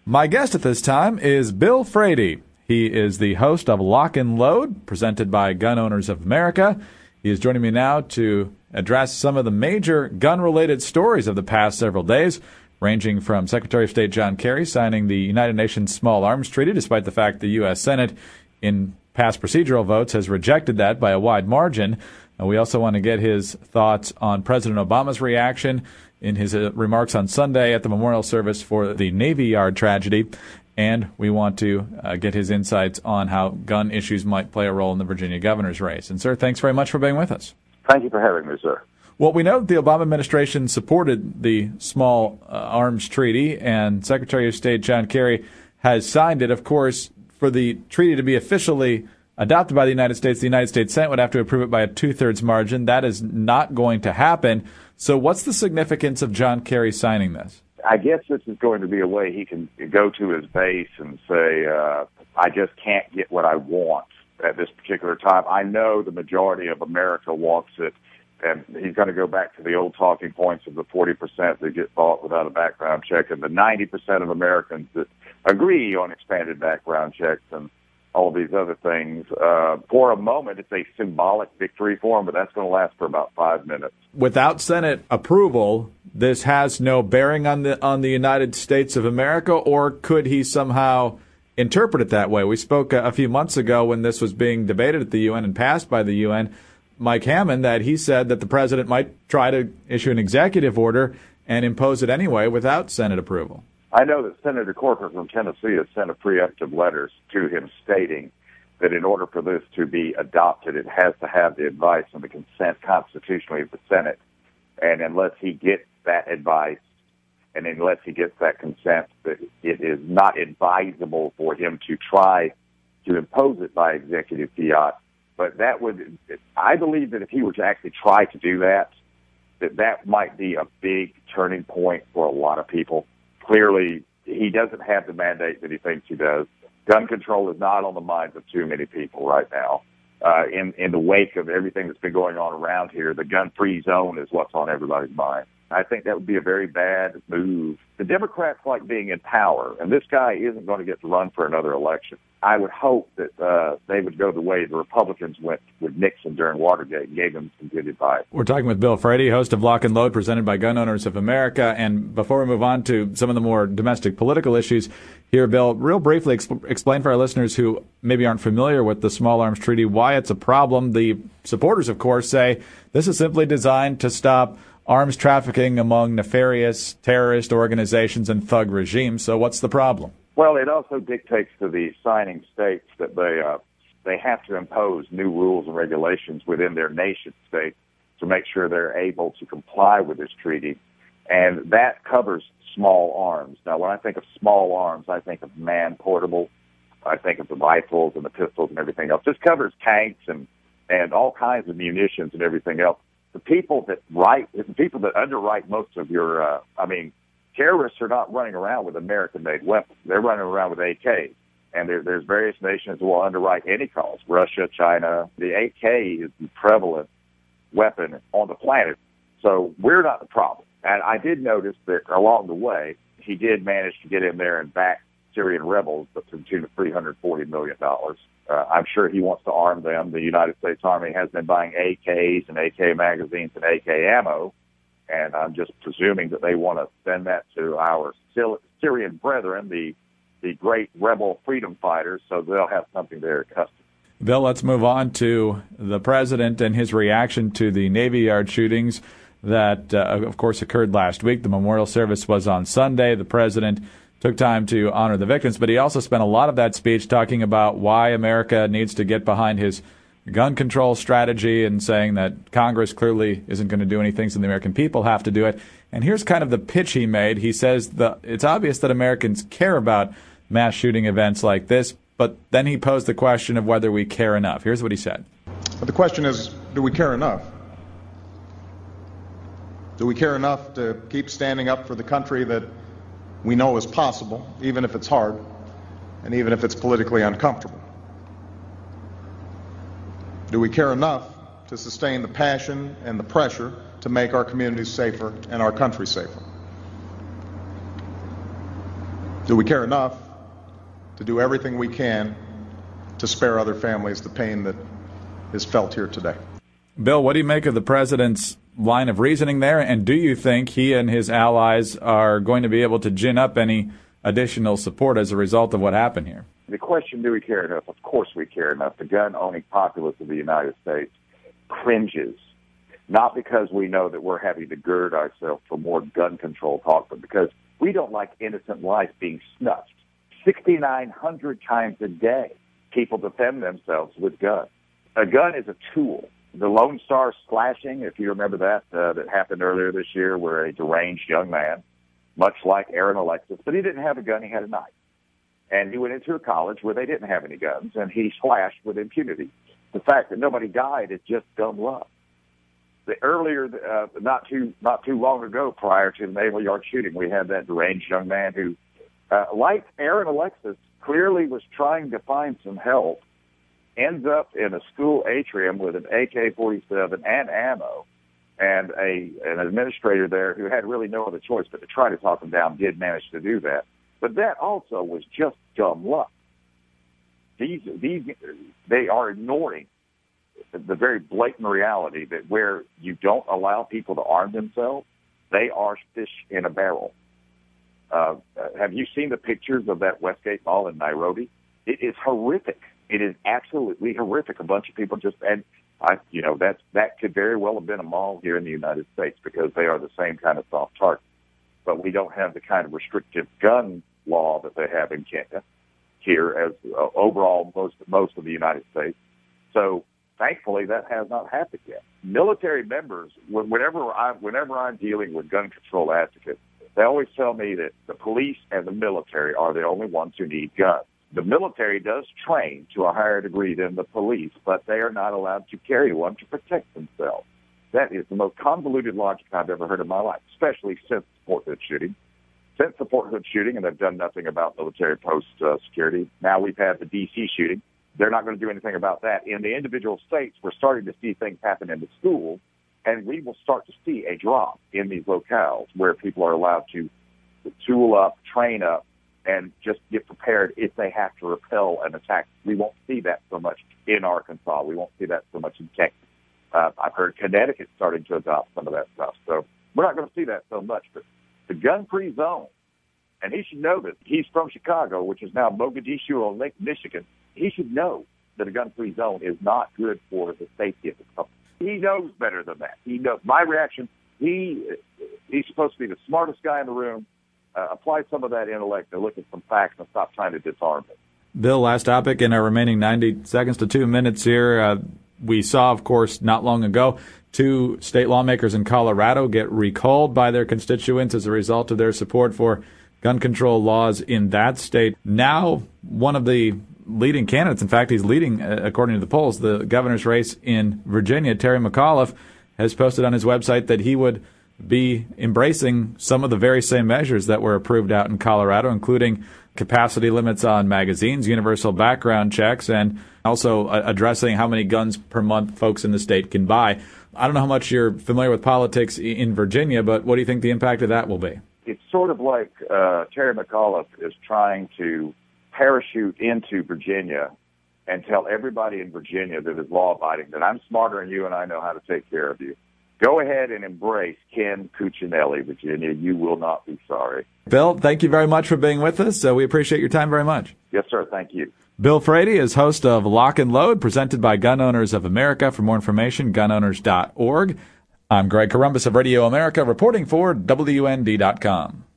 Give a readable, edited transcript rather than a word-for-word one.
My guest at this time is Bill Frady. He is the host of Lock and Load, presented by Gun Owners of America. He is joining me now to address some of the major gun-related stories of the past several days, ranging from Secretary of State John Kerry signing the United Nations Small Arms Treaty, despite the fact the U.S. Senate, in past procedural votes, has rejected that by a wide margin. We also want to get his thoughts on President Obama's reaction in his remarks on Sunday at the memorial service for the Navy Yard tragedy. And we want to get his insights on how gun issues might play a role in the Virginia governor's race. And, sir, thanks very much for being with us. Thank you for having me, sir. Well, we know that the Obama administration supported the Small Arms Treaty, and Secretary of State John Kerry has signed it. Of course, for the treaty to be officially adopted by the United States Senate would have to approve it by a two-thirds margin. That is not going to happen. So what's the significance of John Kerry signing this? I guess this is going to be a way he can go to his base and say, I just can't get what I want at this particular time. I know the majority of America wants it, and he's going to go back to the old talking points of the 40% that get bought without a background check and the 90% of Americans that agree on expanded background checks and all these other things. For a moment, it's a symbolic victory for him, but that's going to last for about 5 minutes. Without Senate approval, this has no bearing on the United States of America, or could he somehow interpret it that way? We spoke a few months ago when this was being debated at the UN and passed by the UN, Mike Hammond, that he said that the president might try to issue an executive order and impose it anyway without Senate approval. I know that Senator Corker from Tennessee has sent a preemptive letters to him stating that in order for this to be adopted, it has to have the advice and the consent constitutionally of the Senate. And unless he gets that advice and unless he gets that consent, that it is not advisable for him to try to impose it by executive fiat. But that would, I believe that if he were to actually try to do that, that might be a big turning point for a lot of people. Clearly, he doesn't have the mandate that he thinks he does. Gun control is not on the minds of too many people right now. In the wake of everything that's been going on around here, the gun-free zone is what's on everybody's mind. I think that would be a very bad move. The Democrats like being in power, and this guy isn't going to get to run for another election. I would hope that they would go the way the Republicans went with Nixon during Watergate and gave him some good advice. We're talking with Bill Frady, host of Lock and Load, presented by Gun Owners of America. And before we move on to some of the more domestic political issues here, Bill, real briefly explain for our listeners who maybe aren't familiar with the Small Arms Treaty why it's a problem. The supporters, of course, say this is simply designed to stop arms trafficking among nefarious terrorist organizations and thug regimes. So what's the problem? Well, it also dictates to the signing states that they have to impose new rules and regulations within their nation state to make sure they're able to comply with this treaty. And that covers small arms. Now, when I think of small arms, I think of man-portable. I think of the rifles and the pistols and everything else. This covers tanks and all kinds of munitions and everything else. The people that underwrite most of your, terrorists are not running around with American-made weapons. They're running around with AKs. And there's various nations that will underwrite any cause, Russia, China. The AK is the prevalent weapon on the planet. So we're not the problem. And I did notice that along the way, he did manage to get in there and back Syrian rebels to the tune of $340 million. I'm sure he wants to arm them. The United States Army has been buying AKs and AK magazines and AK ammo. And I'm just presuming that they want to send that to our Syrian brethren, the great rebel freedom fighters, so they'll have something there at custody. Bill, let's move on to the president and his reaction to the Navy Yard shootings that, of course, occurred last week. The memorial service was on Sunday. The president took time to honor the victims, but he also spent a lot of that speech talking about why America needs to get behind his gun control strategy and saying that Congress clearly isn't going to do anything, so the American people have to do it. And here's kind of the pitch he made. He says it's obvious that Americans care about mass shooting events like this, but then he posed the question of whether we care enough. Here's what he said. But the question is, do we care enough? Do we care enough to keep standing up for the country that we know is possible, even if it's hard, and even if it's politically uncomfortable? Do we care enough to sustain the passion and the pressure to make our communities safer and our country safer? Do we care enough to do everything we can to spare other families the pain that is felt here today? Bill, what do you make of the president's line of reasoning there, and do you think he and his allies are going to be able to gin up any additional support as a result of what happened here? The question, do we care enough? Of course we care enough. The gun-owning populace of the United States cringes, not because we know that we're having to gird ourselves for more gun control talk, but because we don't like innocent life being snuffed. 6,900 times a day, people defend themselves with guns. A gun is a tool. The Lone Star slashing, if you remember that happened earlier this year, where a deranged young man, much like Aaron Alexis, but he didn't have a gun, he had a knife. And he went into a college where they didn't have any guns, and he slashed with impunity. The fact that nobody died is just dumb luck. Not too long ago, prior to the Naval Yard shooting, we had that deranged young man who, like Aaron Alexis, clearly was trying to find some help, ends up in a school atrium with an AK-47 and ammo, and an administrator there who had really no other choice but to try to talk him down did manage to do that. But that also was just dumb luck. They are ignoring the very blatant reality that where you don't allow people to arm themselves, they are fish in a barrel. Have you seen the pictures of that Westgate Mall in Nairobi? It is horrific. It is absolutely horrific. A bunch of people that could very well have been a mall here in the United States, because they are the same kind of soft target. But we don't have the kind of restrictive gun law that they have in Kenya here as overall most of the United States. So thankfully that has not happened yet. Military members, whenever I'm dealing with gun control advocates, they always tell me that the police and the military are the only ones who need guns. The military does train to a higher degree than the police, but they are not allowed to carry one to protect themselves. That is the most convoluted logic I've ever heard in my life, especially since the Fort Hood shooting. Since the Fort Hood shooting, and they've done nothing about military post security. Now we've had the D.C. shooting. They're not going to do anything about that. In the individual states, we're starting to see things happen in the schools, and we will start to see a drop in these locales where people are allowed to tool up, train up, and just get prepared if they have to repel an attack. We won't see that so much in Arkansas. We won't see that so much in Texas. I've heard Connecticut starting to adopt some of that stuff. So we're not going to see that so much. But the gun-free zone, and he should know that. He's from Chicago, which is now Mogadishu on Lake Michigan. He should know that a gun-free zone is not good for the safety of the public. He knows better than that. He knows. My reaction, he's supposed to be the smartest guy in the room. Apply some of that intellect and look at some facts and stop trying to disarm it. Bill, last topic in our remaining 90 seconds to 2 minutes here. We saw, of course, not long ago, 2 state lawmakers in Colorado get recalled by their constituents as a result of their support for gun control laws in that state. Now, one of the leading candidates, in fact, he's leading, according to the polls, the governor's race in Virginia, Terry McAuliffe, has posted on his website that he would be embracing some of the very same measures that were approved out in Colorado, including capacity limits on magazines, universal background checks, and also addressing how many guns per month folks in the state can buy. I don't know how much you're familiar with politics in Virginia, but what do you think the impact of that will be? It's sort of like Terry McAuliffe is trying to parachute into Virginia and tell everybody in Virginia that is law-abiding that I'm smarter than you and I know how to take care of you. Go ahead and embrace Ken Cuccinelli, Virginia. You will not be sorry. Bill, thank you very much for being with us. We appreciate your time very much. Yes, sir. Thank you. Bill Frady is host of Lock and Load, presented by Gun Owners of America. For more information, gunowners.org. I'm Greg Corombos of Radio America, reporting for WND.com.